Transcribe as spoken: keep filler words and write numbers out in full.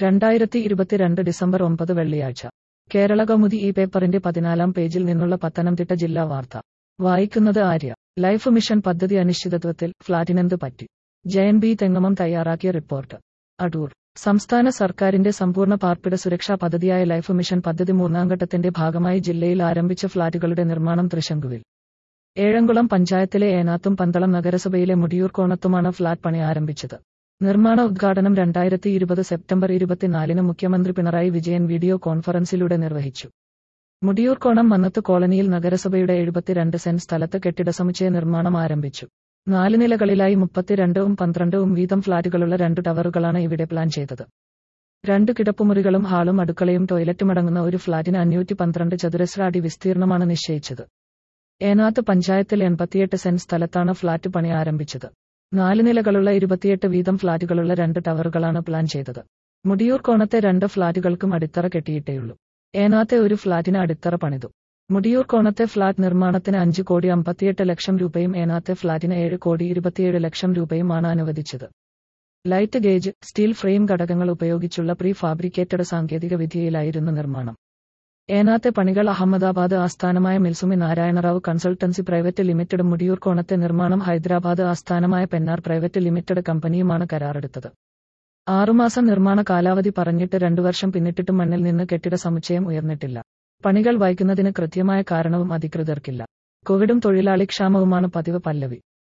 രണ്ടായിരത്തി ഇരുപത്തിരണ്ട് ഡിസംബർ ഒമ്പത് വെള്ളിയാഴ്ച കേരളകൗമുദി ഈ പേപ്പറിന്റെ പതിനാലാം പേജിൽ നിന്നുള്ള പത്തനംതിട്ട ജില്ലാ വാർത്ത വായിക്കുന്നത് ആര്യ. ലൈഫ് മിഷൻ പദ്ധതി അനിശ്ചിതത്വത്തിൽ, ഫ്ളാറ്റിനെന്ത് പറ്റി? ജയൻ ബി തെങ്ങമം തയ്യാറാക്കിയ റിപ്പോർട്ട്. അടൂർ. സംസ്ഥാന സർക്കാരിന്റെ സമ്പൂർണ്ണ പാർപ്പിട സുരക്ഷാ പദ്ധതിയായ ലൈഫ് മിഷൻ പദ്ധതി മൂന്നാംഘട്ടത്തിന്റെ ഭാഗമായി ജില്ലയിൽ ആരംഭിച്ച ഫ്ളാറ്റുകളുടെ നിർമ്മാണം തൃശങ്കുവിൽ. ഏഴംകുളം പഞ്ചായത്തിലെ ഏനാത്തും പന്തളം നഗരസഭയിലെ മുടിയൂർ കോണത്തുമാണ് ഫ്ളാറ്റ് പണി ആരംഭിച്ചത്. നിർമ്മാണ ഉദ്ഘാടനം രണ്ടായിരത്തി ഇരുപത് സെപ്റ്റംബർ ഇരുപത്തിനാലിന് മുഖ്യമന്ത്രി പിണറായി വിജയൻ വീഡിയോ കോൺഫറൻസിലൂടെ നിർവഹിച്ചു. മുടിയൂർ കോണം മന്നത്ത് കോളനിയിൽ നഗരസഭയുടെ എഴുപത്തിരണ്ട് സെന്റ് സ്ഥലത്ത് കെട്ടിടസമുച്ചയ നിർമ്മാണം ആരംഭിച്ചു. നാല് നിലകളിലായി മുപ്പത്തിരണ്ടും പന്ത്രണ്ടും വീതം ഫ്ളാറ്റുകളുള്ള രണ്ടു ടവറുകളാണ് ഇവിടെ പ്ലാൻ ചെയ്തത്. രണ്ട് കിടപ്പുമുറികളും ഹാളും അടുക്കളയും ടോയ്ലറ്റുമടങ്ങുന്ന ഒരു ഫ്ളാറ്റിന് അഞ്ഞൂറ്റി പന്ത്രണ്ട് ചതുരശ്ര അടി വിസ്തീർണമാണ് നിശ്ചയിച്ചത്. ഏനാത്ത് പഞ്ചായത്തിൽ എൺപത്തിയെട്ട് സെന്റ് സ്ഥലത്താണ് ഫ്ളാറ്റ് പണി ആരംഭിച്ചത്. നാല് നിലകളുള്ള ഇരുപത്തിയെട്ട് വീതം ഫ്ളാറ്റുകളുള്ള രണ്ട് ടവറുകളാണ് പ്ലാൻ ചെയ്തത്. മുടിയൂർ കോണത്തെ രണ്ട് ഫ്ളാറ്റുകൾക്കും അടിത്തറ കെട്ടിയിട്ടേയുള്ളൂ. ഏനാത്തെ ഒരു ഫ്ളാറ്റിന് അടിത്തറ പണിതു. മുടിയൂർ കോണത്തെ ഫ്ളാറ്റ് നിർമ്മാണത്തിന് അഞ്ച് കോടി അമ്പത്തിയെട്ട് ലക്ഷം രൂപയും ഏനാത്തെ ഫ്ളാറ്റിന് ഏഴ് കോടി ഇരുപത്തിയേഴ് ലക്ഷം രൂപയുമാണ് അനുവദിച്ചത്. ലൈറ്റ് ഗേജ്, സ്റ്റീൽ ഫ്രെയിം ഘടകങ്ങൾ ഉപയോഗിച്ചുള്ള പ്രീ ഫാബ്രിക്കേറ്റഡ് സാങ്കേതിക വിദ്യയിലായിരുന്നു നിർമ്മാണം. ഏനാത്തെ പണികൾ അഹമ്മദാബാദ് ആസ്ഥാനമായ മിൽസുമി നാരായണറാവു കൺസൾട്ടൻസി പ്രൈവറ്റ് ലിമിറ്റഡും മുടിയൂർ കോണത്തെ നിർമ്മാണം ഹൈദരാബാദ് ആസ്ഥാനമായ പെന്നാർ പ്രൈവറ്റ് ലിമിറ്റഡ് കമ്പനിയുമാണ് കരാറെടുത്തത്. ആറുമാസം നിർമ്മാണ കാലാവധി പറഞ്ഞിട്ട് രണ്ടു വർഷം പിന്നിട്ടിട്ടും മണ്ണിൽ നിന്ന് കെട്ടിട സമുച്ചയം ഉയർന്നിട്ടില്ല. പണികൾ വൈകുന്നതിന് കൃത്യമായ കാരണവും അധികൃതർക്കില്ല. കോവിഡും തൊഴിലാളി ക്ഷാമവുമാണ് പതിവ്. പല്ലവി.